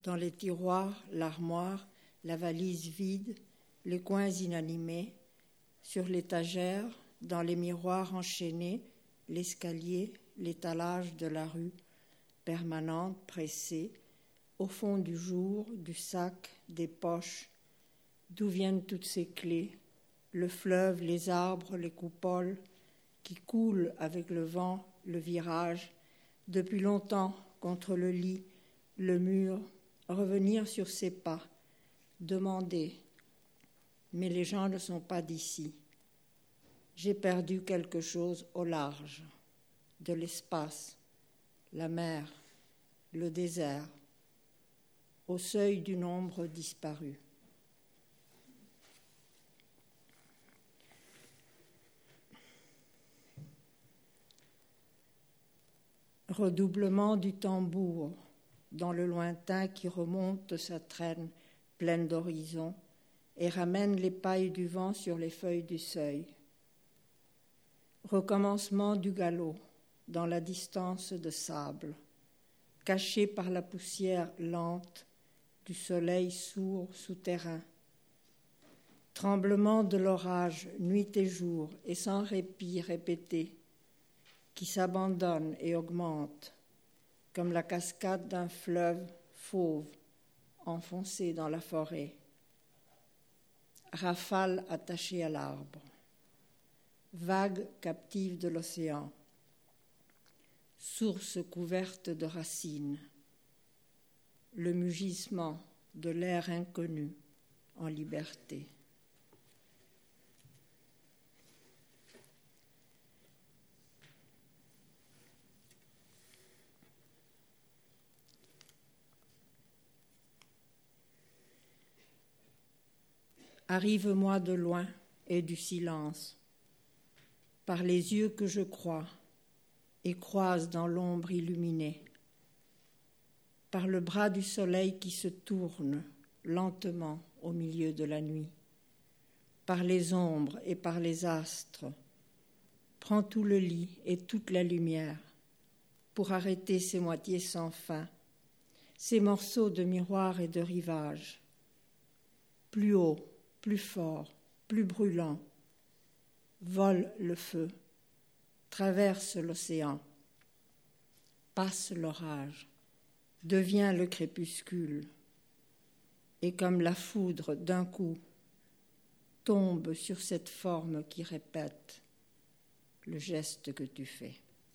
Dans les tiroirs, l'armoire, la valise vide, les coins inanimés, sur l'étagère, dans les miroirs enchaînés, l'escalier, l'étalage de la rue, permanente, pressée, au fond du jour, du sac, des poches, d'où viennent toutes ces clés, le fleuve, les arbres, les coupoles, qui coulent avec le vent, le virage, depuis longtemps contre le lit, le mur, revenir sur ses pas, demander, mais les gens ne sont pas d'ici. J'ai perdu quelque chose au large, de l'espace, la mer, le désert, au seuil d'une ombre disparue. Redoublement du tambour, dans le lointain qui remonte sa traîne pleine d'horizons et ramène les pailles du vent sur les feuilles du seuil. Recommencement du galop, dans la distance de sable, caché par la poussière lente du soleil sourd souterrain. Tremblement de l'orage, nuit et jour, et sans répit répété, qui s'abandonne et augmente, comme la cascade d'un fleuve fauve enfoncé dans la forêt. Rafale attachée à l'arbre, vague captive de l'océan, source couverte de racines, le mugissement de l'air inconnu en liberté. Arrive-moi de loin et du silence, par les yeux que je crois et croise dans l'ombre illuminée, par le bras du soleil qui se tourne lentement au milieu de la nuit, par les ombres et par les astres. Prends tout le lit et toute la lumière pour arrêter ces moitiés sans fin, ces morceaux de miroir et de rivage. Plus haut, plus fort, plus brûlant, vole le feu, traverse l'océan, passe l'orage, devient le crépuscule, et comme la foudre d'un coup, tombe sur cette forme qui répète le geste que tu fais.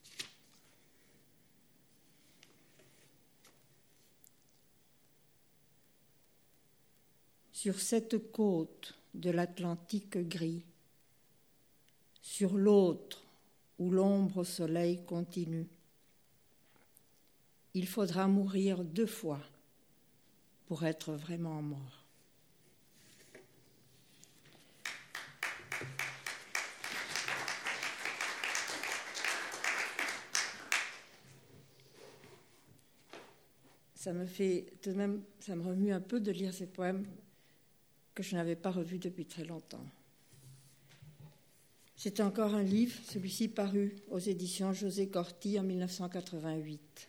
Sur cette côte de l'Atlantique gris, sur l'autre où l'ombre au soleil continue, il faudra mourir 2 fois pour être vraiment mort. Ça me fait tout de même, ça me remue un peu de lire ces poèmes que je n'avais pas revus depuis très longtemps. C'est encore un livre, celui-ci paru aux éditions José Corti en 1988.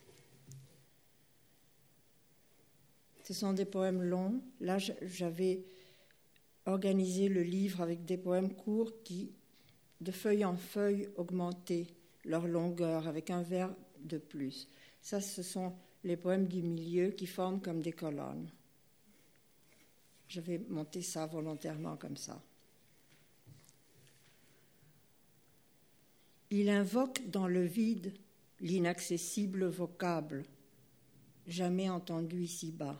Ce sont des poèmes longs. Là, j'avais organisé le livre avec des poèmes courts qui, de feuille en feuille, augmentaient leur longueur avec un vers de plus. Ça, ce sont les poèmes du milieu qui forment comme des colonnes. Je vais monter ça volontairement comme ça. Il invoque dans le vide l'inaccessible vocable, jamais entendu ici-bas.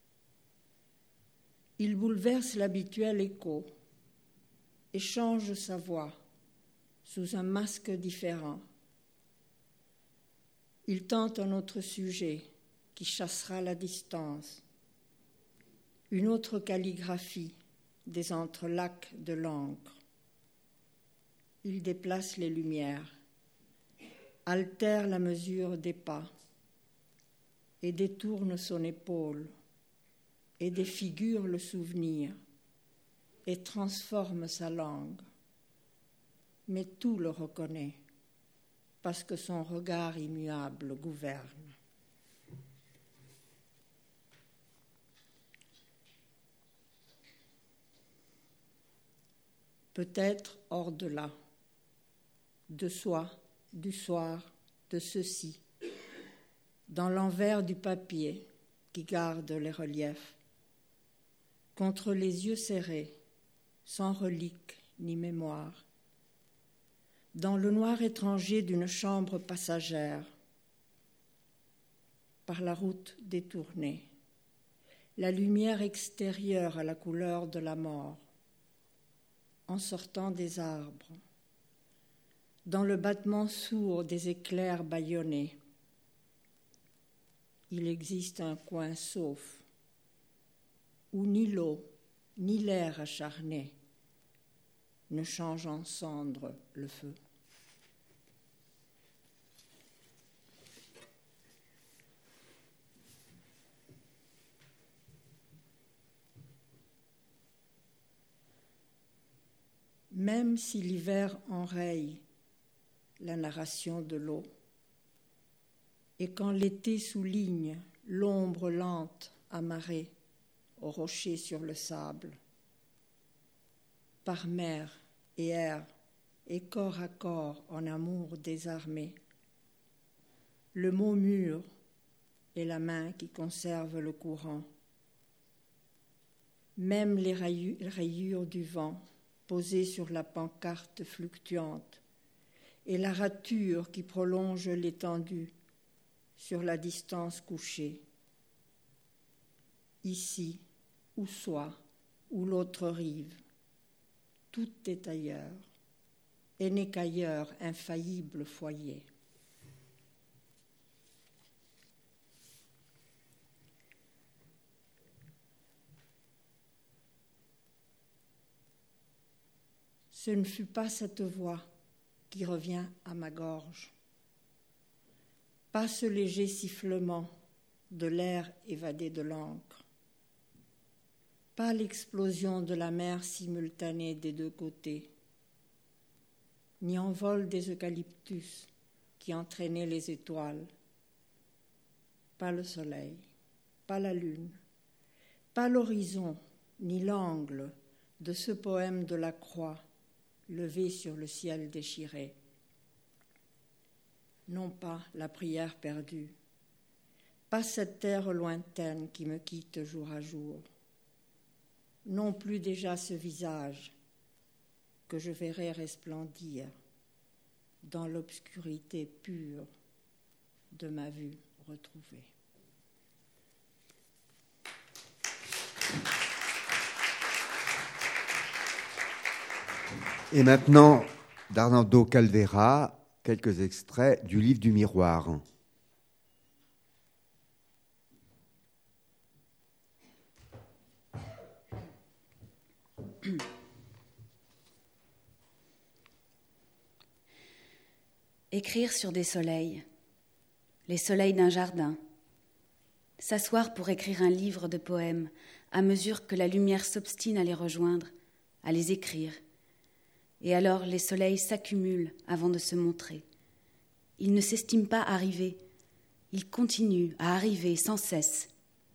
Il bouleverse l'habituel écho et change sa voix sous un masque différent. Il tente un autre sujet qui chassera la distance, une autre calligraphie des entrelacs de l'encre. Il déplace les lumières, altère la mesure des pas et détourne son épaule et défigure le souvenir et transforme sa langue. Mais tout le reconnaît parce que son regard immuable gouverne. peut-être hors de là, de soi, du soir, de ceci, dans l'envers du papier qui garde les reliefs, contre les yeux serrés, sans relique ni mémoire, dans le noir étranger d'une chambre passagère, par la route détournée, la lumière extérieure à la couleur de la mort, en sortant des arbres, dans le battement sourd des éclairs bâillonnés. Il existe un coin sauf, où ni l'eau, ni l'air acharné ne changent en cendre le feu. Même si l'hiver enraye la narration de l'eau, et quand l'été souligne l'ombre lente amarrée au rocher sur le sable, par mer et air et corps à corps en amour désarmé, le mot mûr est la main qui conserve le courant. Même les rayures du vent posées sur la pancarte fluctuante et la rature qui prolonge l'étendue sur la distance couchée. Ici, ou soit, ou l'autre rive, tout est ailleurs, et n'est qu'ailleurs infaillible foyer. Ce ne fut pas cette voix qui revient à ma gorge, pas ce léger sifflement de l'air évadé de l'encre, pas l'explosion de la mer simultanée des deux côtés, ni envol des eucalyptus qui entraînaient les étoiles, pas le soleil, pas la lune, pas l'horizon, ni l'angle de ce poème de la croix levé sur le ciel déchiré. Non pas la prière perdue, pas cette terre lointaine qui me quitte jour à jour, non plus déjà ce visage que je verrai resplendir dans l'obscurité pure de ma vue retrouvée. Et maintenant, d'Arnaldo Caldeira, quelques extraits du livre du miroir. Écrire sur des soleils, les soleils d'un jardin, s'asseoir pour écrire un livre de poèmes à mesure que la lumière s'obstine à les rejoindre, à les écrire. Et alors les soleils s'accumulent avant de se montrer. Ils ne s'estiment pas arrivés, ils continuent à arriver sans cesse.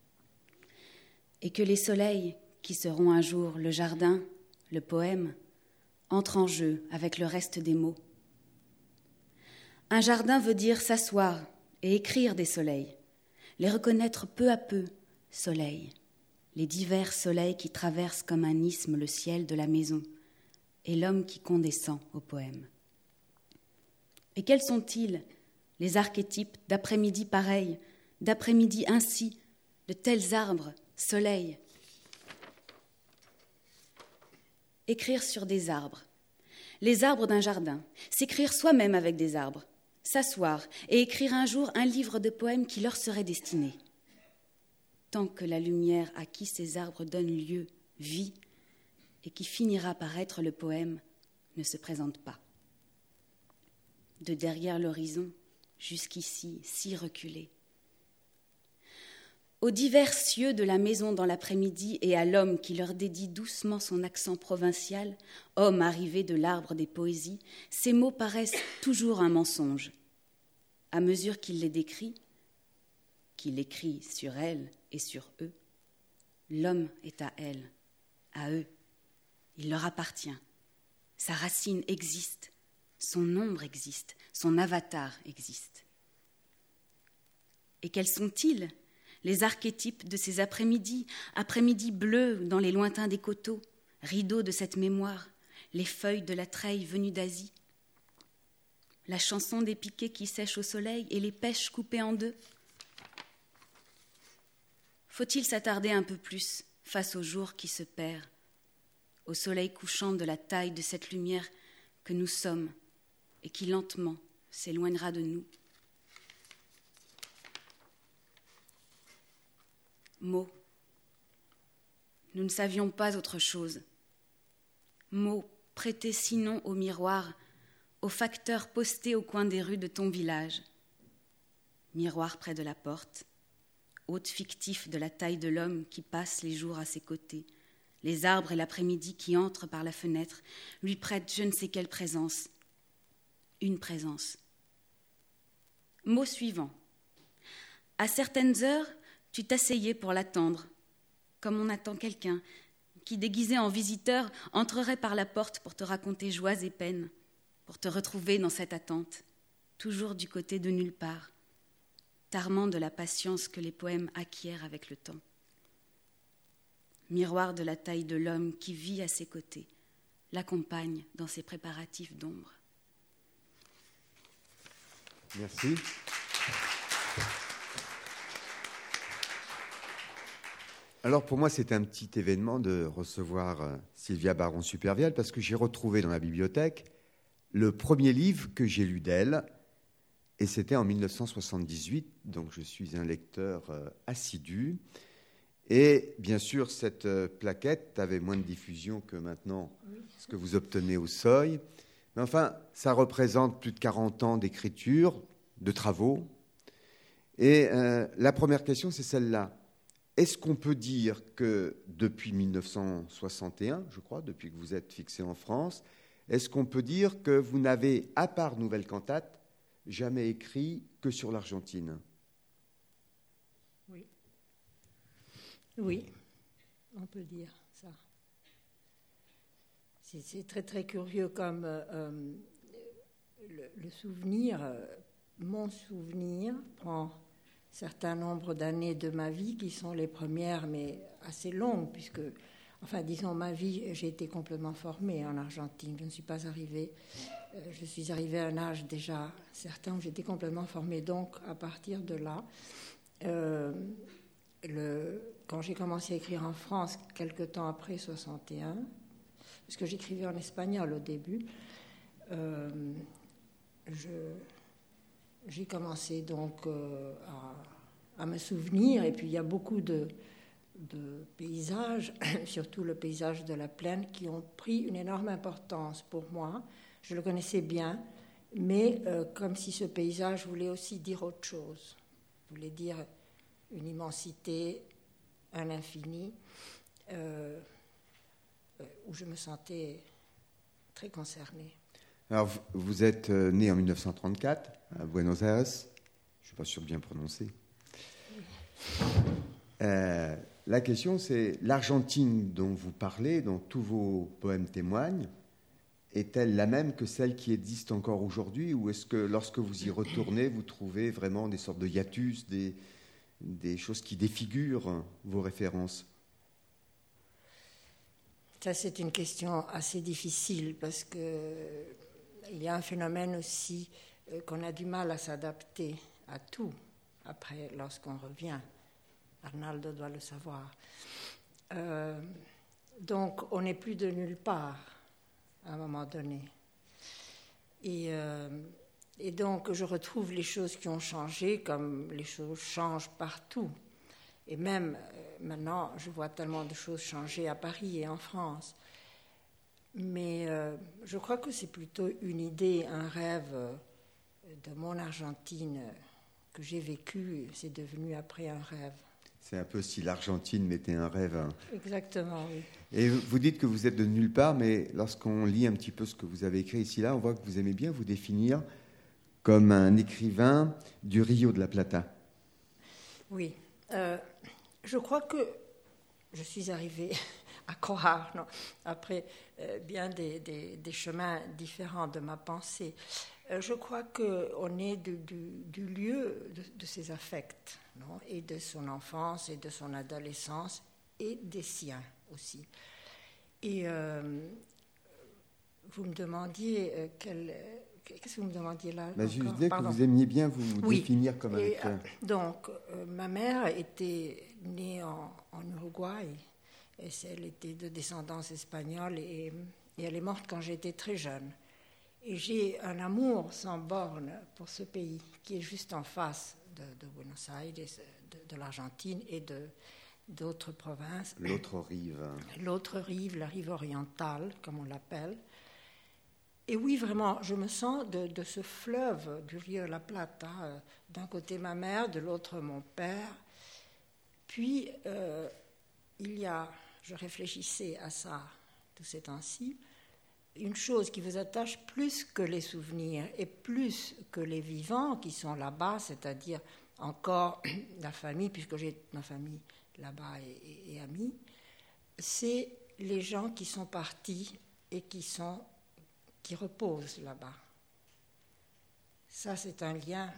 Et que les soleils, qui seront un jour le jardin, le poème, entrent en jeu avec le reste des mots. Un jardin veut dire s'asseoir et écrire des soleils, les reconnaître peu à peu, soleils, les divers soleils qui traversent comme un isthme le ciel de la maison, et l'homme qui condescend au poème. Et quels sont-ils, les archétypes d'après-midi pareils, d'après-midi ainsi, de tels arbres, soleils? Écrire sur des arbres, les arbres d'un jardin, s'écrire soi-même avec des arbres, s'asseoir et écrire un jour un livre de poèmes qui leur serait destiné. Tant que la lumière à qui ces arbres donnent lieu vit, et qui finira par être le poème, ne se présente pas. De derrière l'horizon, jusqu'ici, si reculé. Aux divers cieux de la maison dans l'après-midi et à l'homme qui leur dédie doucement son accent provincial, homme arrivé de l'arbre des poésies, ces mots paraissent toujours un mensonge. À mesure qu'il les décrit, qu'il écrit sur elle et sur eux, l'homme est à elle, à eux. Il leur appartient, Sa racine existe, son ombre existe, son avatar existe. Et quels sont-ils, les archétypes de ces après-midi, après-midi bleus dans les lointains des coteaux, rideaux de cette mémoire, les feuilles de la treille venues d'Asie, la chanson des piquets qui sèchent au soleil et les pêches coupées en deux? Faut-il s'attarder un peu plus face au jour qui se perd, au soleil couchant de la taille de cette lumière que nous sommes et qui lentement s'éloignera de nous? Mots. Nous ne savions pas autre chose. Mots prêtés sinon au miroir, aux facteurs postés au coin des rues de ton village. Miroir près de la porte, hôte fictif de la taille de l'homme qui passe les jours à ses côtés, les arbres et l'après-midi qui entrent par la fenêtre lui prêtent je ne sais quelle présence. Une présence. Mot suivant. À certaines heures, tu t'asseyais pour l'attendre, comme on attend quelqu'un qui, déguisé en visiteur, entrerait par la porte pour te raconter joies et peines, pour te retrouver dans cette attente, toujours du côté de nulle part, t'armant de la patience que les poèmes acquièrent avec le temps. Miroir de la taille de l'homme qui vit à ses côtés, l'accompagne dans ses préparatifs d'ombre. Merci. Alors pour moi, c'est un petit événement de recevoir Sylvia Baron-Supervielle parce que j'ai retrouvé dans la bibliothèque le premier livre que j'ai lu d'elle, et c'était en 1978, donc je suis un lecteur assidu. Et bien sûr, cette plaquette avait moins de diffusion que maintenant, ce que vous obtenez au seuil. Mais enfin, ça représente plus de 40 ans d'écriture, de travaux. Et la première question, c'est celle-là. Est-ce qu'on peut dire que depuis 1961, je crois, depuis que vous êtes fixé en France, est-ce qu'on peut dire que vous n'avez, à part Nouvelle Cantate, jamais écrit que sur l'Argentine? Oui. Oui, on peut dire ça. C'est très très curieux comme le souvenir, mon souvenir prend un certain nombre d'années de ma vie qui sont les premières mais assez longues puisque, enfin disons ma vie, j'ai été complètement formée en Argentine. Je ne suis pas arrivée, je suis arrivée à un âge déjà certain où j'étais complètement formée. Donc à partir de là, quand j'ai commencé à écrire en France, quelque temps après 61, parce que j'écrivais en espagnol au début, j'ai commencé donc à me souvenir, et puis il y a beaucoup de paysages, surtout le paysage de la plaine, qui ont pris une énorme importance pour moi. Je le connaissais bien, mais comme si ce paysage voulait aussi dire autre chose, voulait dire une immensité, un infini, où je me sentais très concernée. Alors, vous êtes né en 1934 à Buenos Aires. Je ne suis pas sûr de bien prononcer. La question, c'est l'Argentine dont vous parlez, dont tous vos poèmes témoignent, est-elle la même que celle qui existe encore aujourd'hui, ou est-ce que lorsque vous y retournez, vous trouvez vraiment des sortes de hiatus, des choses qui défigurent vos références? Ça, c'est une question assez difficile parce qu'il y a un phénomène aussi qu'on a du mal à s'adapter à tout après lorsqu'on revient. Arnaldo doit le savoir. Donc, on n'est plus de nulle part à un moment donné. Et donc, je retrouve les choses qui ont changé comme les choses changent partout. Et même maintenant, je vois tellement de choses changer à Paris et en France. Mais je crois que c'est plutôt une idée, un rêve de mon Argentine que j'ai vécu. C'est devenu après un rêve. C'est un peu si l'Argentine m'était un rêve. Exactement, oui. Et vous dites que vous êtes de nulle part, mais lorsqu'on lit un petit peu ce que vous avez écrit ici, là, on voit que vous aimez bien vous définir comme un écrivain du Rio de la Plata. Oui. Je crois que je suis arrivée à croire, non, après bien des chemins différents de ma pensée. Je crois qu'on est du lieu de ses affects, non, et de son enfance et de son adolescence et des siens aussi. Et vous me demandiez qu'est-ce que vous me demandiez là? Je disais que vous aimiez bien vous définir comme un lecteur. Donc, ma mère était née en Uruguay, et elle était de descendance espagnole, et elle est morte quand j'étais très jeune. Et j'ai un amour sans borne pour ce pays, qui est juste en face de Buenos Aires, de l'Argentine et d'autres provinces. L'autre rive. L'autre rive, la rive orientale, comme on l'appelle. Et oui, vraiment, je me sens de ce fleuve du Rio de la Plata, d'un côté ma mère, de l'autre mon père. Puis, je réfléchissais à ça tous ces temps-ci, une chose qui vous attache plus que les souvenirs et plus que les vivants qui sont là-bas, c'est-à-dire encore la famille, puisque j'ai ma famille là-bas et amis, c'est les gens qui sont partis et qui reposent là-bas. Ça, c'est un lien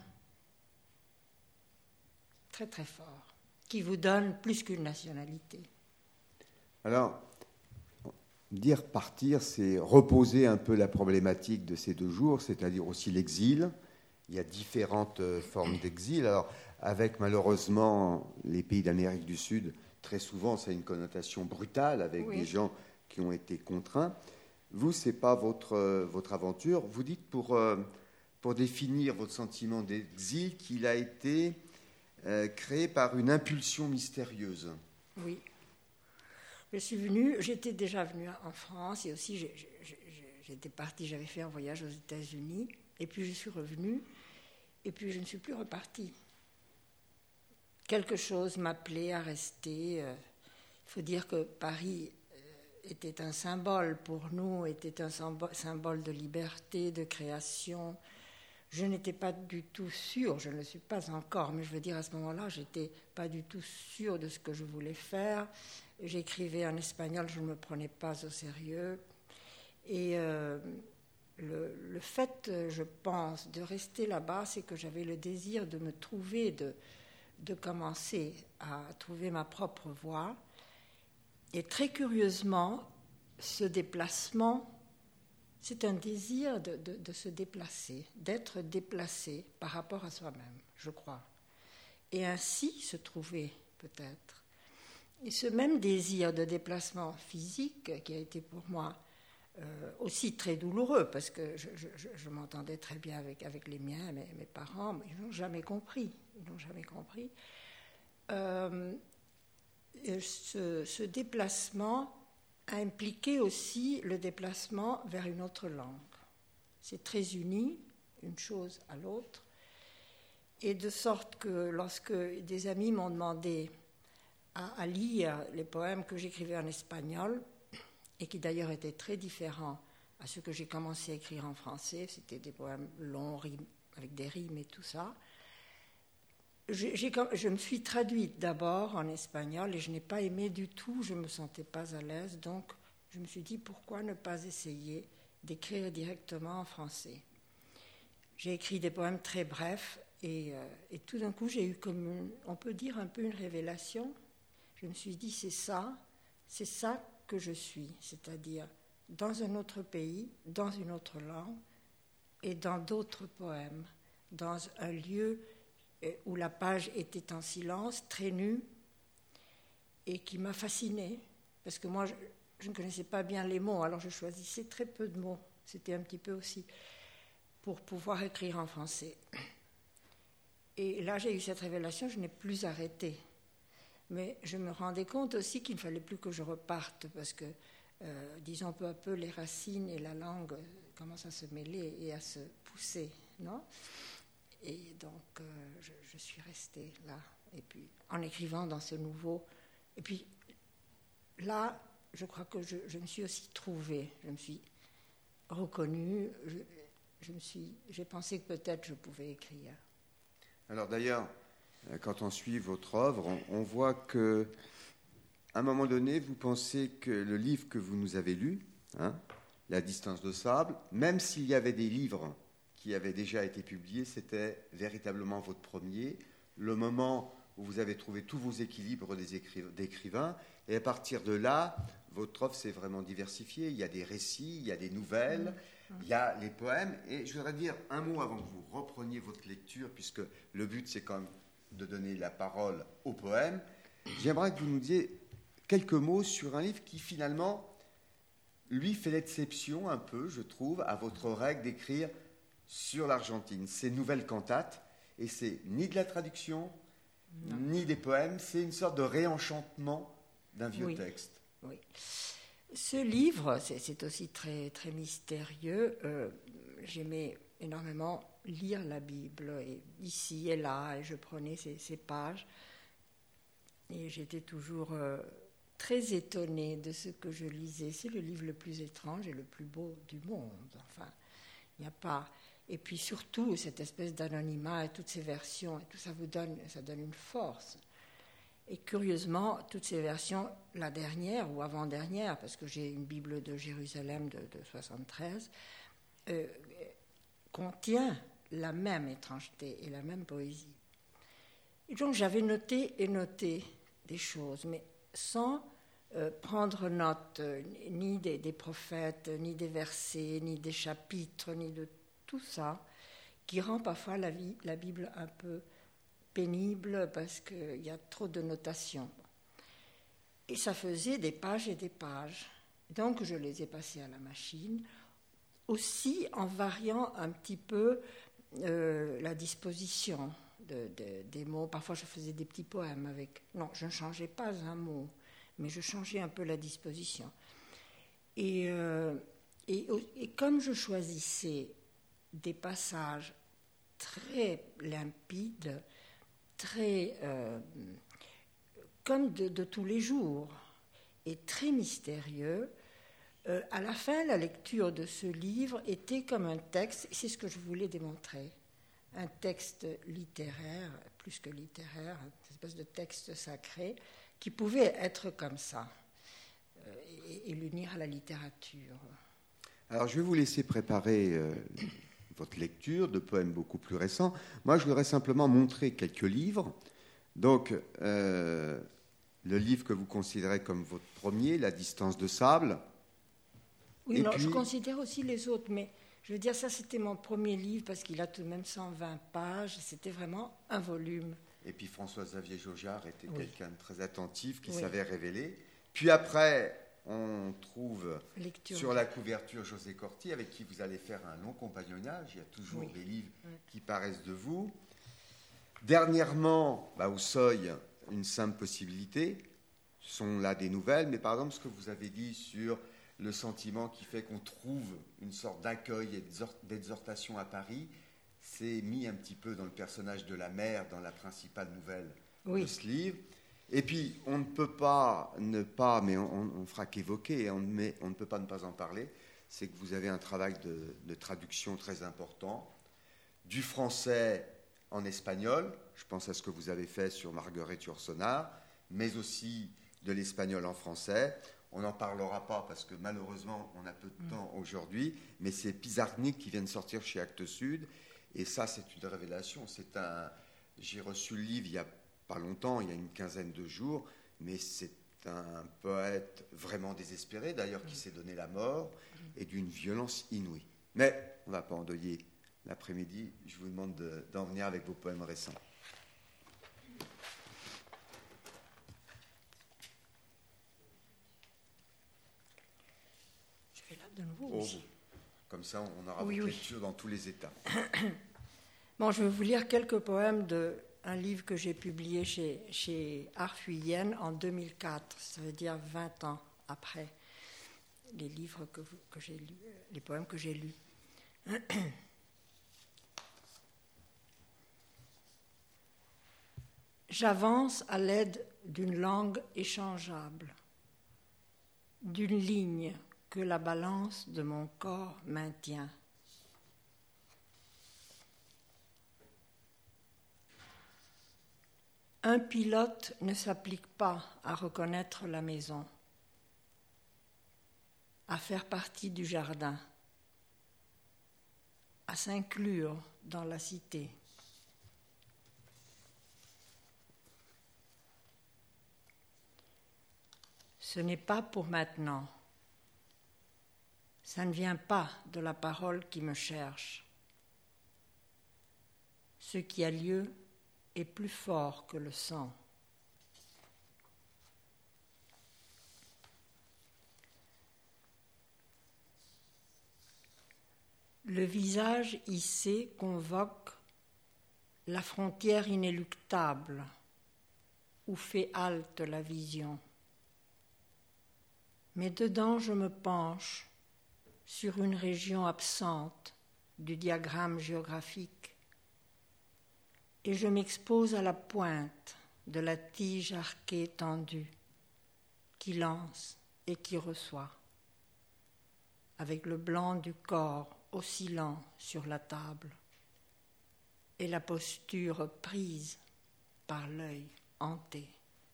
très très fort, qui vous donne plus qu'une nationalité. Alors, dire partir, c'est reposer un peu la problématique de ces 2 jours, c'est-à-dire aussi l'exil. Il y a différentes formes d'exil. Alors, avec malheureusement les pays d'Amérique du Sud, très souvent, ça a une connotation brutale, avec des gens qui ont été contraints. Vous, ce n'est pas votre aventure. Vous dites, pour définir votre sentiment d'exil, qu'il a été créé par une impulsion mystérieuse. Oui. J'étais déjà venue en France, et aussi j'étais partie, j'avais fait un voyage aux États-Unis, et puis je suis revenue, et puis je ne suis plus repartie. Quelque chose m'appelait à rester. Il faut dire que Paris était un symbole pour nous, était un symbole de liberté, de création. Je n'étais pas du tout sûre, je ne le suis pas encore, mais je veux dire, à ce moment-là, je n'étais pas du tout sûre de ce que je voulais faire. J'écrivais en espagnol, je ne me prenais pas au sérieux. Et le fait, je pense, de rester là-bas, c'est que j'avais le désir de me trouver, de commencer à trouver ma propre voie. Et très curieusement, ce déplacement, c'est un désir de se déplacer, d'être déplacé par rapport à soi-même, je crois. Et ainsi se trouver, peut-être. Et ce même désir de déplacement physique, qui a été pour moi aussi très douloureux, parce que je m'entendais très bien avec les miens, mes parents, mais ils n'ont jamais compris. Ce déplacement a impliqué aussi le déplacement vers une autre langue. C'est très uni, une chose à l'autre, et de sorte que lorsque des amis m'ont demandé à lire les poèmes que j'écrivais en espagnol, et qui d'ailleurs étaient très différents à ceux que j'ai commencé à écrire en français, c'était des poèmes longs, avec des rimes et tout ça, je me suis traduite d'abord en espagnol et je n'ai pas aimé du tout, je ne me sentais pas à l'aise, donc je me suis dit pourquoi ne pas essayer d'écrire directement en français. J'ai écrit des poèmes très brefs et tout d'un coup j'ai eu comme, on peut dire un peu une révélation. Je me suis dit c'est ça que je suis, c'est-à-dire dans un autre pays, dans une autre langue et dans d'autres poèmes, dans un lieu où la page était en silence, très nue, et qui m'a fascinée, parce que moi, je ne connaissais pas bien les mots, alors je choisissais très peu de mots. C'était un petit peu aussi pour pouvoir écrire en français. Et là, j'ai eu cette révélation, je n'ai plus arrêté. Mais je me rendais compte aussi qu'il ne fallait plus que je reparte, parce que, disons, peu à peu, les racines et la langue commencent à se mêler et à se pousser, non ? Et donc, je suis restée là. Et puis, en écrivant dans ce nouveau... Et puis, là, je crois que je me suis aussi trouvée. Je me suis reconnue. J'ai pensé que peut-être je pouvais écrire. Alors d'ailleurs, quand on suit votre œuvre, on voit que à un moment donné, vous pensez que le livre que vous nous avez lu, La distance de sable, même s'il y avait des livres qui avaient déjà été publiés, c'était véritablement votre premier, le moment où vous avez trouvé tous vos équilibres d'écrivains, et à partir de là, votre offre s'est vraiment diversifiée. Il y a des récits, il y a des nouvelles, il y a les poèmes, et je voudrais dire un mot avant que vous repreniez votre lecture, puisque le but c'est quand même de donner la parole aux poèmes. J'aimerais que vous nous disiez quelques mots sur un livre qui finalement, lui, fait l'exception un peu, je trouve, à votre règle d'écrire sur l'Argentine. C'est Nouvelles cantates, et c'est ni de la traduction, ni des poèmes, c'est une sorte de réenchantement d'un vieux texte. Oui. Ce livre, c'est aussi très, très mystérieux. J'aimais énormément lire la Bible, et ici et là, et je prenais ces pages, et j'étais toujours très étonnée de ce que je lisais. C'est le livre le plus étrange et le plus beau du monde. Enfin, il n'y a pas... Et puis surtout, cette espèce d'anonymat et toutes ces versions, et tout ça ça donne une force. Et curieusement, toutes ces versions, la dernière ou avant-dernière, parce que j'ai une Bible de Jérusalem de 73, contient la même étrangeté et la même poésie. Et donc j'avais noté des choses, mais sans prendre note ni des prophètes, ni des versets, ni des chapitres, ni de tout ça, qui rend parfois la Bible un peu pénible parce qu'il y a trop de notations. Et ça faisait des pages et des pages. Donc je les ai passées à la machine, aussi en variant un petit peu la disposition des mots. Parfois je faisais des petits poèmes avec... Non, je ne changeais pas un mot, mais je changeais un peu la disposition. Et comme je choisissais des passages très limpides, très comme de tous les jours, et très mystérieux, à la fin, la lecture de ce livre était comme un texte, c'est ce que je voulais démontrer, un texte littéraire, plus que littéraire, une espèce de texte sacré, qui pouvait être comme ça, et l'unir à la littérature. Alors, je vais vous laisser préparer votre lecture de poèmes beaucoup plus récents. Moi, je voudrais simplement montrer quelques livres. Donc, le livre que vous considérez comme votre premier, La distance de sable. Oui, non, je considère aussi les autres, mais je veux dire, ça, c'était mon premier livre parce qu'il a tout de même 120 pages. C'était vraiment un volume. Et puis, François-Xavier Jaujard était quelqu'un de très attentif qui savait révéler. Puis après... On trouve sur la couverture José Corti, avec qui vous allez faire un long compagnonnage. Il y a toujours des livres qui paraissent de vous. Dernièrement, au seuil, une simple possibilité. Ce sont là des nouvelles, mais par exemple, ce que vous avez dit sur le sentiment qui fait qu'on trouve une sorte d'accueil et d'exhortation à Paris, c'est mis un petit peu dans le personnage de la mère, dans la principale nouvelle de ce livre. Et puis, on ne peut pas ne pas, mais on fera qu'évoquer, on ne peut pas ne pas en parler, c'est que vous avez un travail de traduction très important, du français en espagnol, je pense à ce que vous avez fait sur Marguerite Yourcenar, mais aussi de l'espagnol en français. On n'en parlera pas parce que malheureusement, on a peu de temps aujourd'hui, mais c'est Pizarnik qui vient de sortir chez Actes Sud, et ça, c'est une révélation. J'ai reçu le livre il y a pas longtemps, il y a une quinzaine de jours, mais c'est un poète vraiment désespéré, d'ailleurs, qui s'est donné la mort, et d'une violence inouïe. Mais on ne va pas endeuiller l'après-midi, je vous demande d'en venir avec vos poèmes récents. Je vais là de nouveau. Comme ça, on aura votre lecture dans tous les états. Bon, je vais vous lire quelques poèmes d'un livre que j'ai publié chez Arfuyen en 2004, ça veut dire 20 ans après les livres que j'ai lus, les poèmes que j'ai lus. J'avance à l'aide d'une langue échangeable, d'une ligne que la balance de mon corps maintient. Un pilote ne s'applique pas à reconnaître la maison, à faire partie du jardin, à s'inclure dans la cité. Ce n'est pas pour maintenant. Ça ne vient pas de la parole qui me cherche. Ce qui a lieu est plus fort que le sang. Le visage hissé convoque la frontière inéluctable où fait halte la vision. Mais dedans je me penche sur une région absente du diagramme géographique et je m'expose à la pointe de la tige arquée tendue qui lance et qui reçoit, avec le blanc du corps oscillant sur la table et la posture prise par l'œil hanté.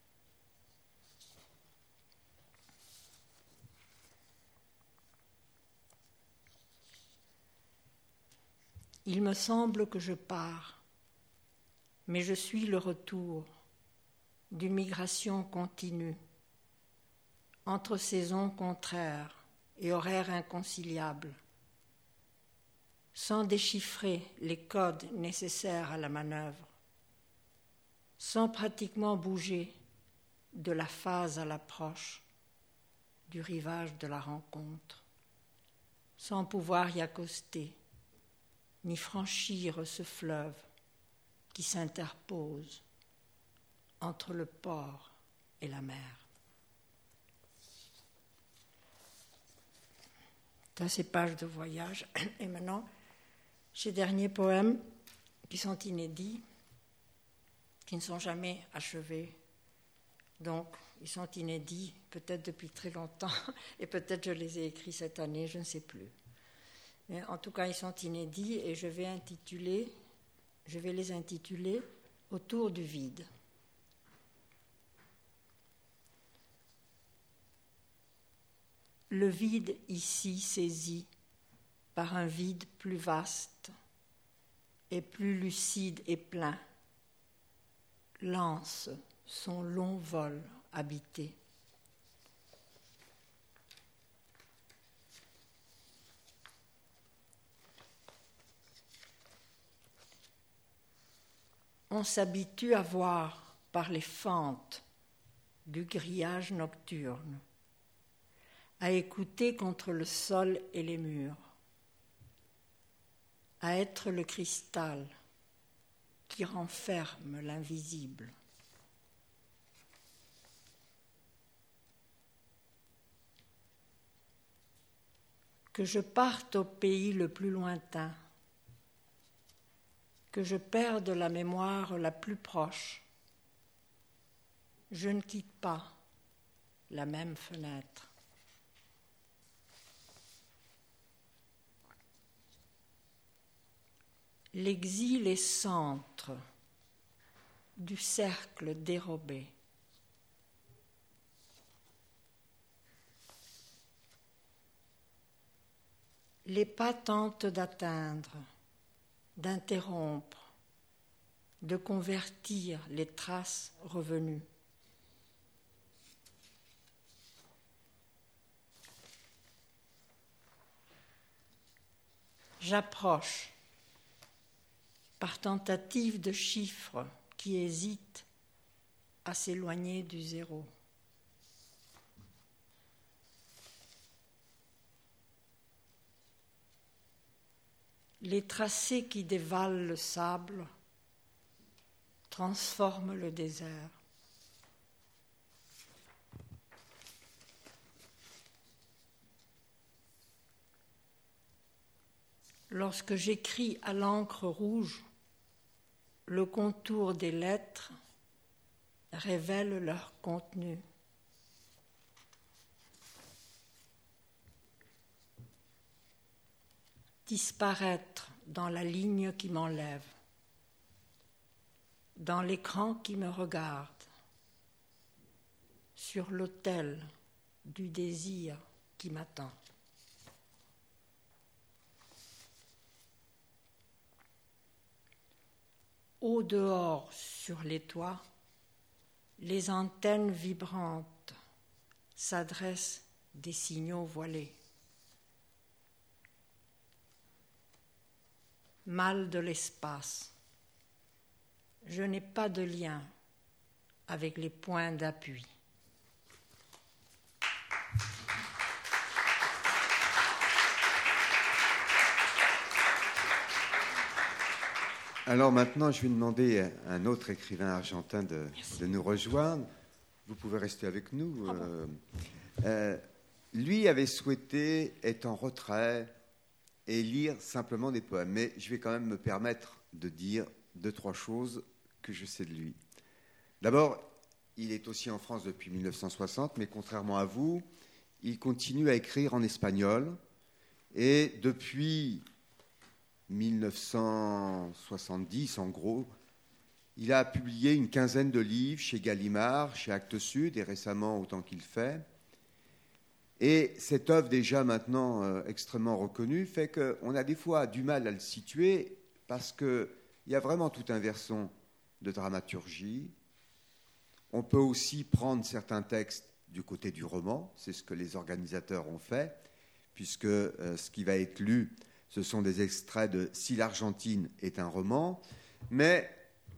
Il me semble que je pars, mais je suis le retour d'une migration continue, entre saisons contraires et horaires inconciliables, sans déchiffrer les codes nécessaires à la manœuvre, sans pratiquement bouger de la phase à l'approche du rivage de la rencontre, sans pouvoir y accoster, ni franchir ce fleuve qui s'interpose entre le port et la mer. Dans ces pages de voyage, et maintenant, ces derniers poèmes qui sont inédits, qui ne sont jamais achevés, donc ils sont inédits peut-être depuis très longtemps, et peut-être je les ai écrits cette année, je ne sais plus. Mais en tout cas, ils sont inédits et je vais les intituler « Autour du vide ». Le vide ici saisi par un vide plus vaste et plus lucide et plein lance son long vol habité. On s'habitue à voir par les fentes du grillage nocturne, à écouter contre le sol et les murs, à être le cristal qui renferme l'invisible. Que je parte au pays le plus lointain, que je perde la mémoire la plus proche, je ne quitte pas la même fenêtre. L'exil est centre du cercle dérobé. Les pas tentent d'atteindre, d'interrompre, de convertir les traces revenues. J'approche, par tentative de chiffres qui hésitent à s'éloigner du zéro. Les tracés qui dévalent le sable transforment le désert. Lorsque j'écris à l'encre rouge, le contour des lettres révèle leur contenu. Disparaître dans la ligne qui m'enlève. dans l'écran qui me regarde, sur l'autel du désir qui m'attend. Au dehors, sur les toits, les antennes vibrantes s'adressent des signaux voilés. Mal de l'espace. Je n'ai pas de lien avec les points d'appui. Alors maintenant, je vais demander à un autre écrivain argentin de nous rejoindre. Vous pouvez rester avec nous. Lui avait souhaité être en retrait et lire simplement des poèmes. Mais je vais quand même me permettre de dire 2-3 choses que je sais de lui. D'abord, il est aussi en France depuis 1960, mais contrairement à vous, il continue à écrire en espagnol. Et depuis 1970, en gros, il a publié une quinzaine de livres chez Gallimard, chez Actes Sud, et récemment Autant qu'il fait. Et cette œuvre, déjà maintenant extrêmement reconnue, fait qu'on a des fois du mal à le situer parce qu'il y a vraiment tout un versant de dramaturgie. On peut aussi prendre certains textes du côté du roman, c'est ce que les organisateurs ont fait, puisque ce qui va être lu, ce sont des extraits de « Si l'Argentine est un roman », mais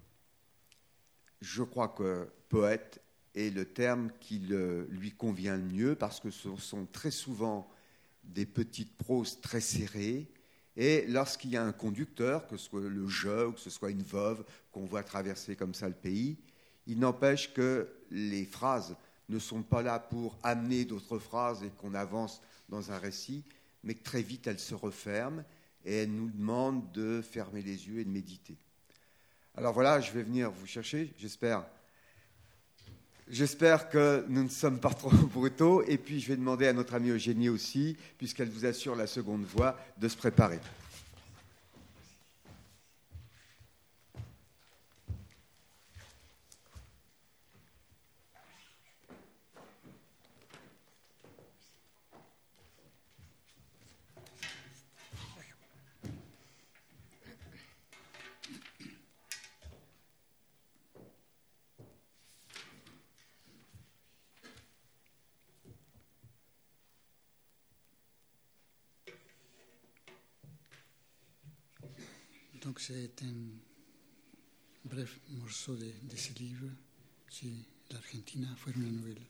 je crois que poète est le terme qui lui convient le mieux, parce que ce sont très souvent des petites proses très serrées, et lorsqu'il y a un conducteur, que ce soit le jeu ou que ce soit une veuve qu'on voit traverser comme ça le pays, il n'empêche que les phrases ne sont pas là pour amener d'autres phrases et qu'on avance dans un récit, mais que très vite elles se referment et elles nous demandent de fermer les yeux et de méditer. Alors voilà, je vais venir vous chercher, j'espère que nous ne sommes pas trop brutaux, et puis je vais demander à notre amie Eugénie aussi, puisqu'elle vous assure la seconde voix, de se préparer. Donc c'est un bref morceau de ce livre, Si l'Argentina fuera una novela.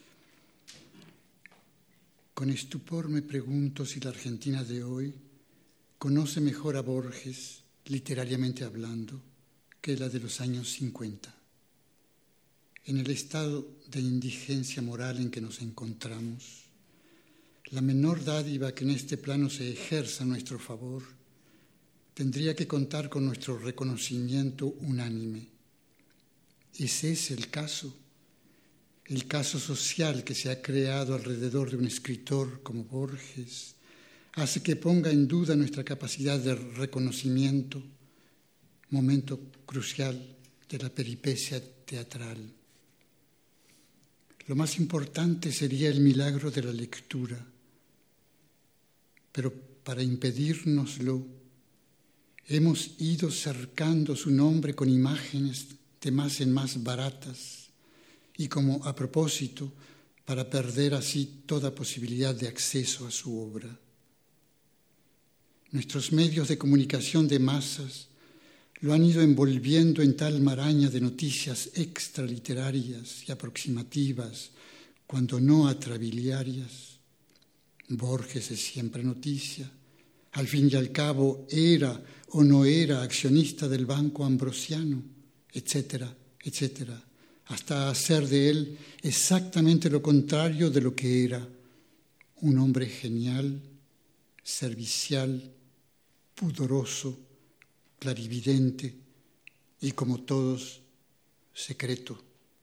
Con estupor me pregunto si la Argentina de hoy conoce mejor a Borges, literariamente hablando, que la de los años 50. En el estado de indigencia moral en que nos encontramos, la menor dádiva que en este plano se ejerza a nuestro favor tendría que contar con nuestro reconocimiento unánime. Ese es el caso social que se ha creado alrededor de un escritor como Borges, hace que ponga en duda nuestra capacidad de reconocimiento, momento crucial de la peripecia teatral. Lo más importante sería el milagro de la lectura, pero para impedírnoslo, hemos ido cercando su nombre con imágenes de más en más baratas y como a propósito para perder así toda posibilidad de acceso a su obra. Nuestros medios de comunicación de masas lo han ido envolviendo en tal maraña de noticias extraliterarias y aproximativas, cuando no atrabiliarias. Borges es siempre noticia. Al fin y al cabo, era o no era accionista del Banco Ambrosiano, etcétera, etcétera, hasta hacer de él exactamente lo contrario de lo que era, un hombre genial, servicial, pudoroso, clarividente y, como todos, secreto.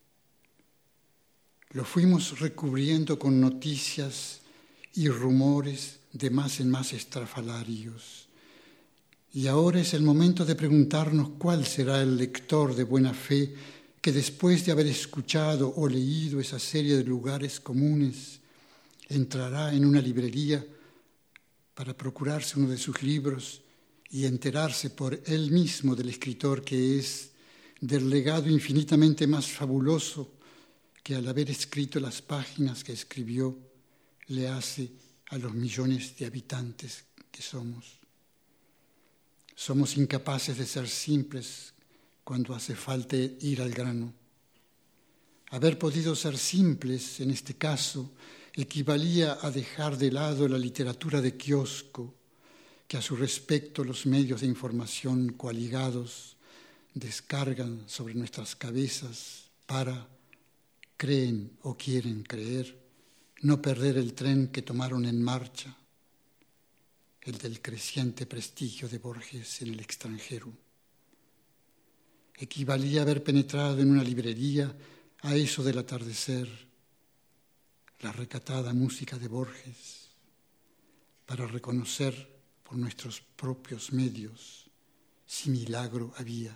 Lo fuimos recubriendo con noticias y rumores de más en más estrafalarios. Y ahora es el momento de preguntarnos cuál será el lector de buena fe que después de haber escuchado o leído esa serie de lugares comunes, entrará en una librería para procurarse uno de sus libros y enterarse por él mismo del escritor que es, del legado infinitamente más fabuloso que al haber escrito las páginas que escribió le hace a los millones de habitantes que somos. Somos incapaces de ser simples cuando hace falta ir al grano. Haber podido ser simples en este caso equivalía a dejar de lado la literatura de kiosco que a su respecto los medios de información coaligados descargan sobre nuestras cabezas para, creen o quieren creer, no perder el tren que tomaron en marcha, el del creciente prestigio de Borges en el extranjero. Equivalía a haber penetrado en una librería a eso del atardecer, la recatada música de Borges, para reconocer por nuestros propios medios si milagro había.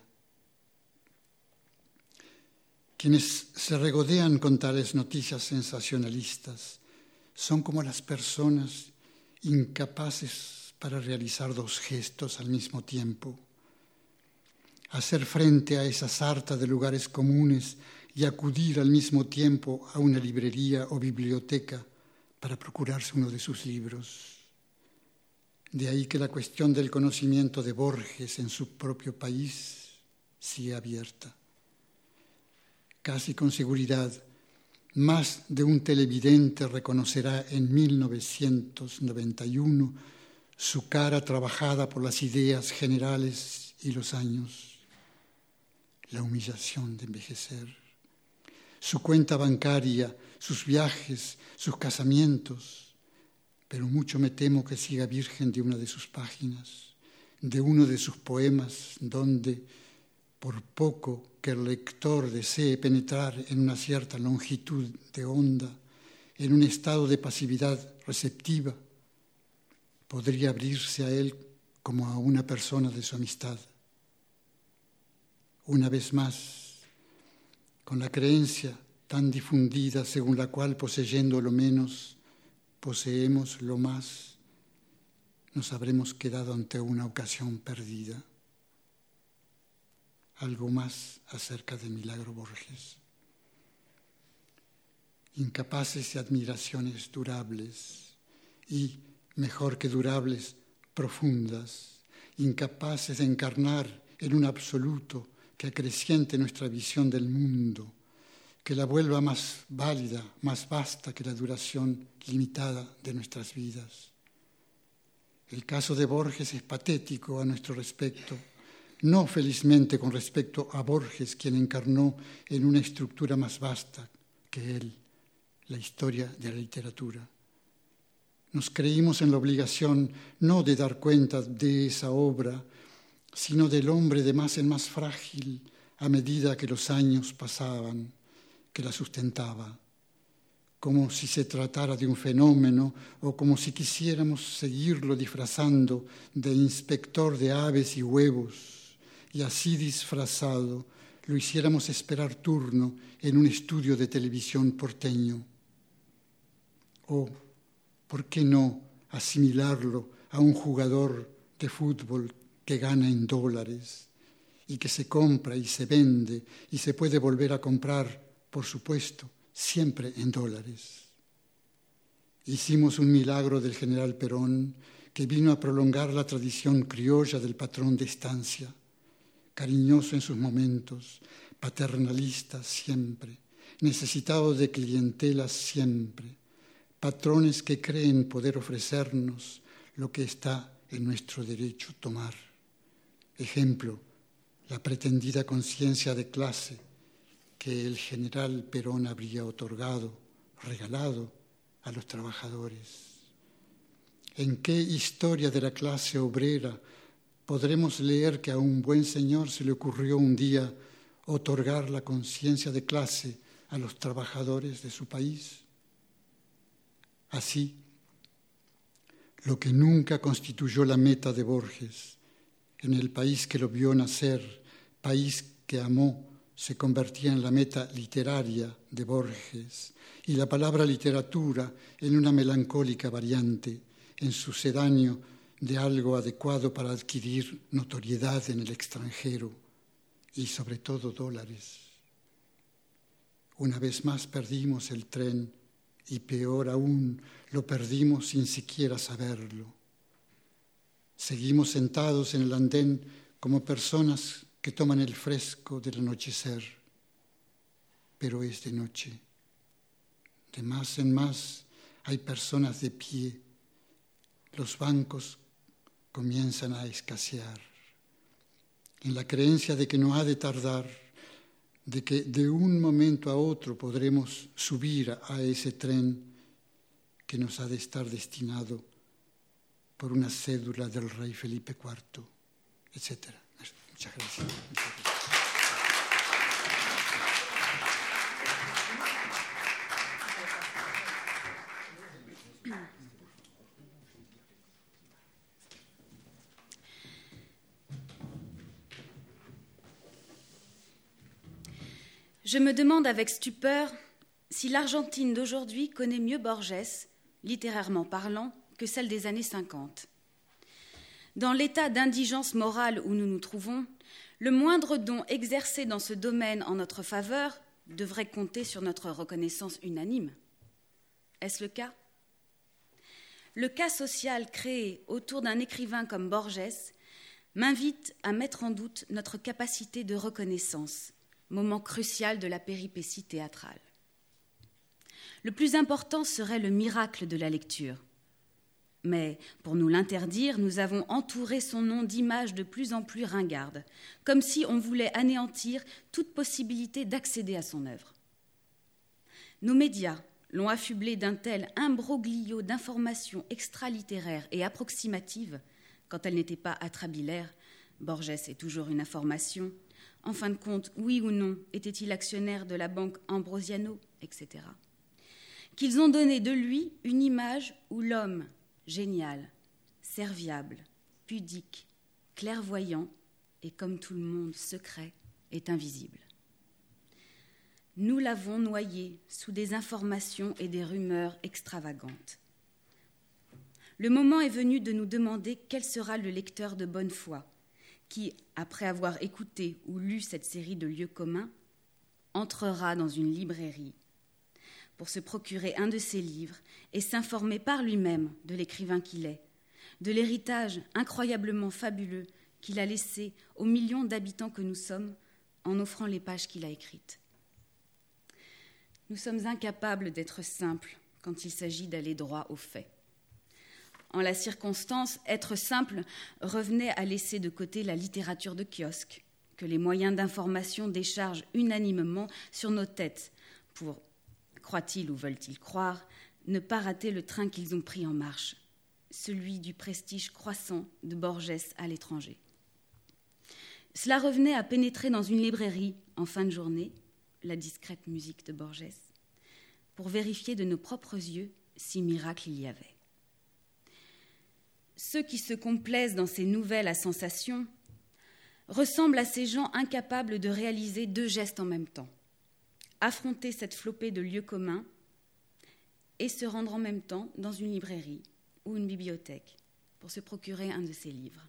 Quienes se regodean con tales noticias sensacionalistas son como las personas incapaces para realizar dos gestos al mismo tiempo: hacer frente a esa sarta de lugares comunes y acudir al mismo tiempo a una librería o biblioteca para procurarse uno de sus libros. De ahí que la cuestión del conocimiento de Borges en su propio país sigue abierta. Casi con seguridad, más de un televidente reconocerá en 1991 su cara trabajada por las ideas generales y los años, la humillación de envejecer, su cuenta bancaria, sus viajes, sus casamientos, pero mucho me temo que siga virgen de una de sus páginas, de uno de sus poemas, donde, por poco que el lector desee penetrar en una cierta longitud de onda, en un estado de pasividad receptiva, podría abrirse a él como a una persona de su amistad. Una vez más, con la creencia tan difundida según la cual poseyendo lo menos, poseemos lo más, nos habremos quedado ante una ocasión perdida. Algo más acerca de Milagro Borges. Incapaces de admiraciones durables y, mejor que durables, profundas, incapaces de encarnar en un absoluto que acreciente nuestra visión del mundo, que la vuelva más válida, más vasta que la duración limitada de nuestras vidas. El caso de Borges es patético a nuestro respecto, no felizmente con respecto a Borges, quien encarnó en una estructura más vasta que él la historia de la literatura. Nos creímos en la obligación no de dar cuenta de esa obra, sino del hombre de más en más frágil a medida que los años pasaban, que la sustentaba, como si se tratara de un fenómeno o como si quisiéramos seguirlo disfrazando de inspector de aves y huevos, y así disfrazado lo hiciéramos esperar turno en un estudio de televisión porteño. O, ¿por qué no asimilarlo a un jugador de fútbol que gana en dólares y que se compra y se vende y se puede volver a comprar, por supuesto, siempre en dólares? Hicimos un milagro del general Perón que vino a prolongar la tradición criolla del patrón de estancia, cariñoso en sus momentos, paternalista siempre, necesitado de clientela siempre, patrones que creen poder ofrecernos lo que está en nuestro derecho tomar. Ejemplo, la pretendida conciencia de clase que el general Perón habría otorgado, regalado a los trabajadores. ¿En qué historia de la clase obrera podremos leer que a un buen señor se le ocurrió un día otorgar la conciencia de clase a los trabajadores de su país? Así, lo que nunca constituyó la meta de Borges, en el país que lo vio nacer, país que amó, se convertía en la meta literaria de Borges y la palabra literatura en una melancólica variante, en sucedáneo de algo adecuado para adquirir notoriedad en el extranjero y sobre todo dólares. Una vez más perdimos el tren y peor aún, lo perdimos sin siquiera saberlo. Seguimos sentados en el andén como personas que toman el fresco del anochecer, pero es de noche. De más en más hay personas de pie. Los bancos comienzan a escasear. En la creencia de que no ha de tardar, de que de un momento a otro podremos subir a ese tren que nos ha de estar destinado por una cédula del rey Felipe IV, etc. Muchas gracias. Je me demande avec stupeur si l'Argentine d'aujourd'hui connaît mieux Borges, littérairement parlant, que celle des années 50. Dans l'état d'indigence morale où nous nous trouvons, le moindre don exercé dans ce domaine en notre faveur devrait compter sur notre reconnaissance unanime. Est-ce le cas ? Le cas social créé autour d'un écrivain comme Borges m'invite à mettre en doute notre capacité de reconnaissance, moment crucial de la péripétie théâtrale. Le plus important serait le miracle de la lecture. Mais pour nous l'interdire, nous avons entouré son nom d'images de plus en plus ringardes, comme si on voulait anéantir toute possibilité d'accéder à son œuvre. Nos médias l'ont affublé d'un tel imbroglio d'informations extralittéraires et approximatives, quand elles n'étaient pas atrabilaires, Borges est toujours une information. En fin de compte, oui ou non, était-il actionnaire de la banque Ambrosiano, etc. Qu'ils ont donné de lui une image où l'homme, génial, serviable, pudique, clairvoyant et, comme tout le monde, secret, est invisible. Nous l'avons noyé sous des informations et des rumeurs extravagantes. Le moment est venu de nous demander quel sera le lecteur de bonne foi qui, après avoir écouté ou lu cette série de lieux communs, entrera dans une librairie pour se procurer un de ses livres et s'informer par lui-même de l'écrivain qu'il est, de l'héritage incroyablement fabuleux qu'il a laissé aux millions d'habitants que nous sommes en offrant les pages qu'il a écrites. Nous sommes incapables d'être simples quand il s'agit d'aller droit au fait. En la circonstance, être simple revenait à laisser de côté la littérature de kiosque, que les moyens d'information déchargent unanimement sur nos têtes pour, croient-ils ou veulent-ils croire, ne pas rater le train qu'ils ont pris en marche, celui du prestige croissant de Borges à l'étranger. Cela revenait à pénétrer dans une librairie en fin de journée, la discrète musique de Borges, pour vérifier de nos propres yeux si miracle il y avait. Ceux qui se complaisent dans ces nouvelles à sensations ressemblent à ces gens incapables de réaliser deux gestes en même temps. Affronter cette flopée de lieux communs et se rendre en même temps dans une librairie ou une bibliothèque pour se procurer un de ces livres.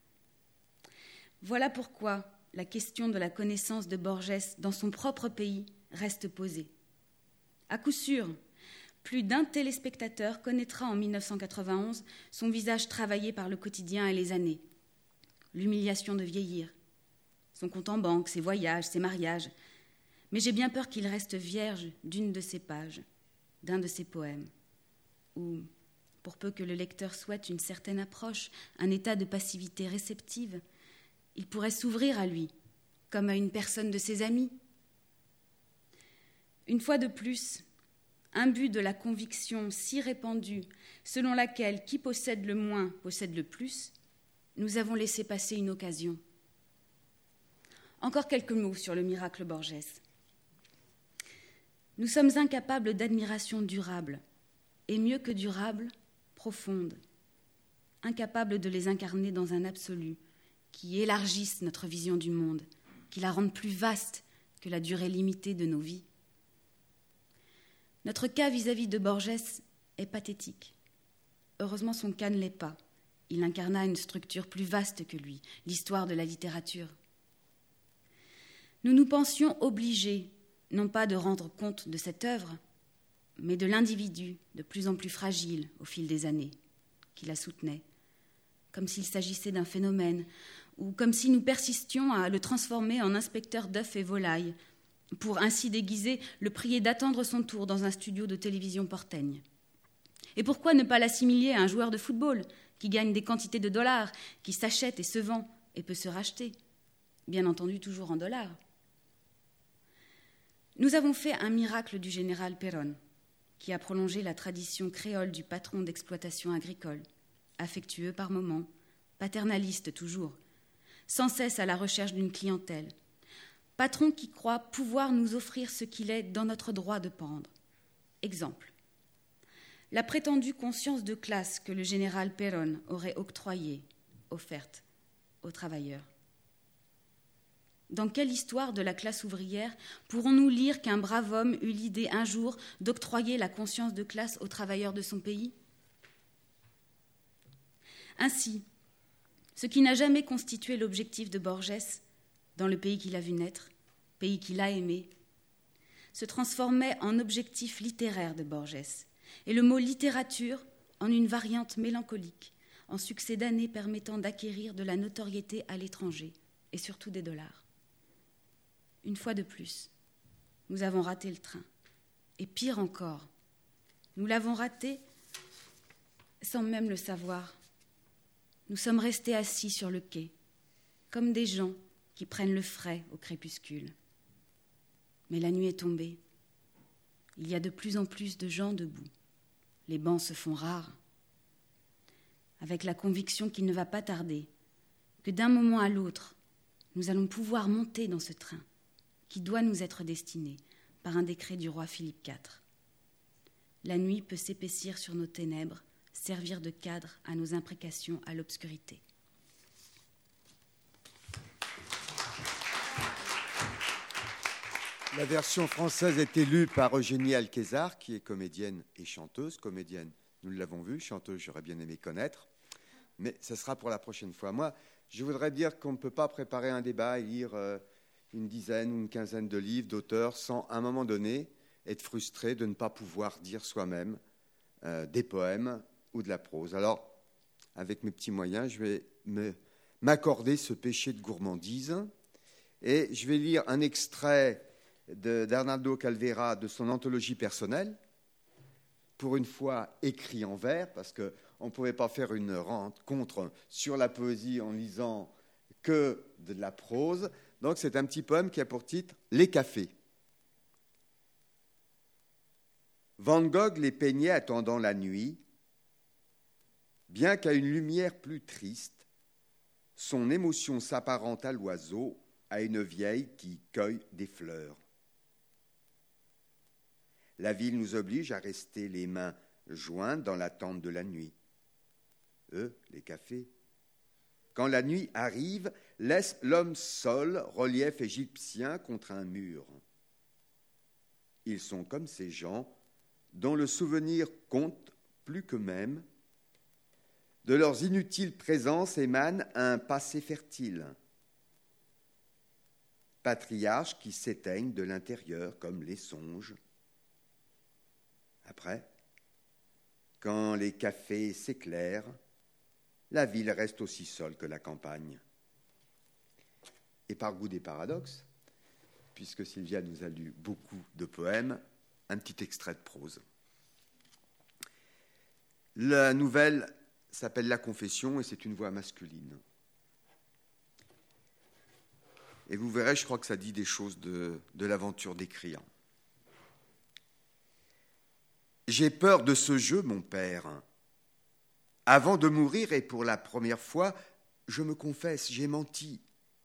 Voilà pourquoi la question de la connaissance de Borges dans son propre pays reste posée. À coup sûr, plus d'un téléspectateur connaîtra en 1991 son visage travaillé par le quotidien et les années, l'humiliation de vieillir, son compte en banque, ses voyages, ses mariages. Mais j'ai bien peur qu'il reste vierge d'une de ses pages, d'un de ses poèmes, ou, pour peu que le lecteur souhaite une certaine approche, un état de passivité réceptive, il pourrait s'ouvrir à lui, comme à une personne de ses amis. Une fois de plus, imbu de la conviction si répandue selon laquelle qui possède le moins possède le plus, nous avons laissé passer une occasion. Encore quelques mots sur le miracle Borges. Nous sommes incapables d'admiration durable, et mieux que durable, profonde, incapables de les incarner dans un absolu, qui élargissent notre vision du monde, qui la rendent plus vaste que la durée limitée de nos vies. Notre cas vis-à-vis de Borges est pathétique. Heureusement, son cas ne l'est pas. Il incarna une structure plus vaste que lui, l'histoire de la littérature. Nous nous pensions obligés, non pas de rendre compte de cette œuvre, mais de l'individu de plus en plus fragile au fil des années, qui la soutenait, comme s'il s'agissait d'un phénomène, ou comme si nous persistions à le transformer en inspecteur d'œufs et volailles, pour ainsi déguiser le prier d'attendre son tour dans un studio de télévision porteigne. Et pourquoi ne pas l'assimiler à un joueur de football qui gagne des quantités de dollars, qui s'achète et se vend et peut se racheter, bien entendu toujours en dollars. Nous avons fait un miracle du général Perón, qui a prolongé la tradition créole du patron d'exploitation agricole, affectueux par moments, paternaliste toujours, sans cesse à la recherche d'une clientèle, patron qui croit pouvoir nous offrir ce qu'il est dans notre droit de pendre. Exemple. La prétendue conscience de classe que le général Perón aurait offerte aux travailleurs. Dans quelle histoire de la classe ouvrière pourrons-nous lire qu'un brave homme eut l'idée un jour d'octroyer la conscience de classe aux travailleurs de son pays ? Ainsi, ce qui n'a jamais constitué l'objectif de Borges, dans le pays qu'il a vu naître, pays qu'il a aimé, se transformait en objectif littéraire de Borges, et le mot littérature en une variante mélancolique, en succès d'années permettant d'acquérir de la notoriété à l'étranger, et surtout des dollars. Une fois de plus, nous avons raté le train. Et pire encore, nous l'avons raté sans même le savoir. Nous sommes restés assis sur le quai, comme des gens qui prennent le frais au crépuscule. Mais la nuit est tombée. Il y a de plus en plus de gens debout. Les bancs se font rares. Avec la conviction qu'il ne va pas tarder, que d'un moment à l'autre, nous allons pouvoir monter dans ce train qui doit nous être destiné par un décret du roi Philippe IV. La nuit peut s'épaissir sur nos ténèbres, servir de cadre à nos imprécations à l'obscurité. La version française est lue par Eugénie Alquezar, qui est comédienne et chanteuse. Comédienne, nous l'avons vu, chanteuse, j'aurais bien aimé connaître, mais ce sera pour la prochaine fois. Moi, je voudrais dire qu'on ne peut pas préparer un débat et lire une dizaine ou une quinzaine de livres d'auteurs sans, à un moment donné, être frustré de ne pas pouvoir dire soi-même des poèmes ou de la prose. Alors, avec mes petits moyens, je vais m'accorder ce péché de gourmandise et je vais lire un extrait d'Arnaldo Calvera de son anthologie personnelle, pour une fois écrit en vers, parce qu'on ne pouvait pas faire une rencontre sur la poésie en lisant que de la prose. Donc c'est un petit poème qui a pour titre « Les cafés ». Van Gogh les peignait attendant la nuit, bien qu'à une lumière plus triste, son émotion s'apparente à l'oiseau, à une vieille qui cueille des fleurs. La ville nous oblige à rester les mains jointes dans l'attente de la nuit. Eux, les cafés, quand la nuit arrive, laissent l'homme seul, relief égyptien contre un mur. Ils sont comme ces gens dont le souvenir compte plus qu'eux-mêmes. De leurs inutiles présences émane un passé fertile. Patriarches qui s'éteignent de l'intérieur comme les songes. Après, quand les cafés s'éclairent, la ville reste aussi seule que la campagne. Et par goût des paradoxes, puisque Sylvia nous a lu beaucoup de poèmes, un petit extrait de prose. La nouvelle s'appelle La Confession et c'est une voix masculine. Et vous verrez, je crois que ça dit des choses de l'aventure d'écrire. J'ai peur de ce jeu, mon père. Avant de mourir et pour la première fois, je me confesse, j'ai menti.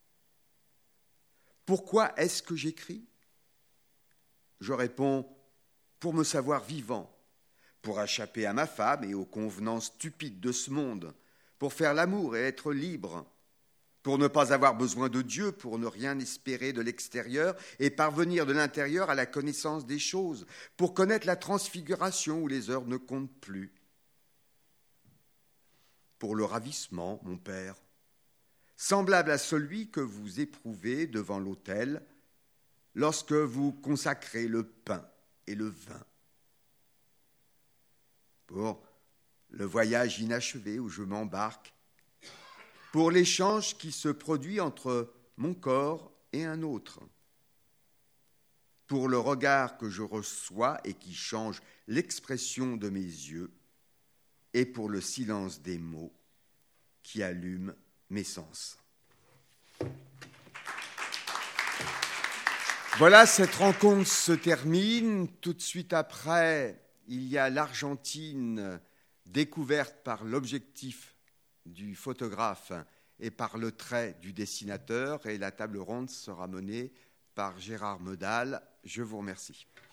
Pourquoi est-ce que j'écris ? Je réponds, pour me savoir vivant, pour échapper à ma femme et aux convenances stupides de ce monde, pour faire l'amour et être libre, pour ne pas avoir besoin de Dieu, pour ne rien espérer de l'extérieur et parvenir de l'intérieur à la connaissance des choses, pour connaître la transfiguration où les heures ne comptent plus. Pour le ravissement, mon Père, semblable à celui que vous éprouvez devant l'autel lorsque vous consacrez le pain et le vin. Pour le voyage inachevé où je m'embarque, pour l'échange qui se produit entre mon corps et un autre, pour le regard que je reçois et qui change l'expression de mes yeux, et pour le silence des mots qui allument mes sens. Voilà, cette rencontre se termine. Tout de suite après, il y a l'Argentine découverte par l'objectif du photographe et par le trait du dessinateur, et la table ronde sera menée par Gérard Medal. Je vous remercie.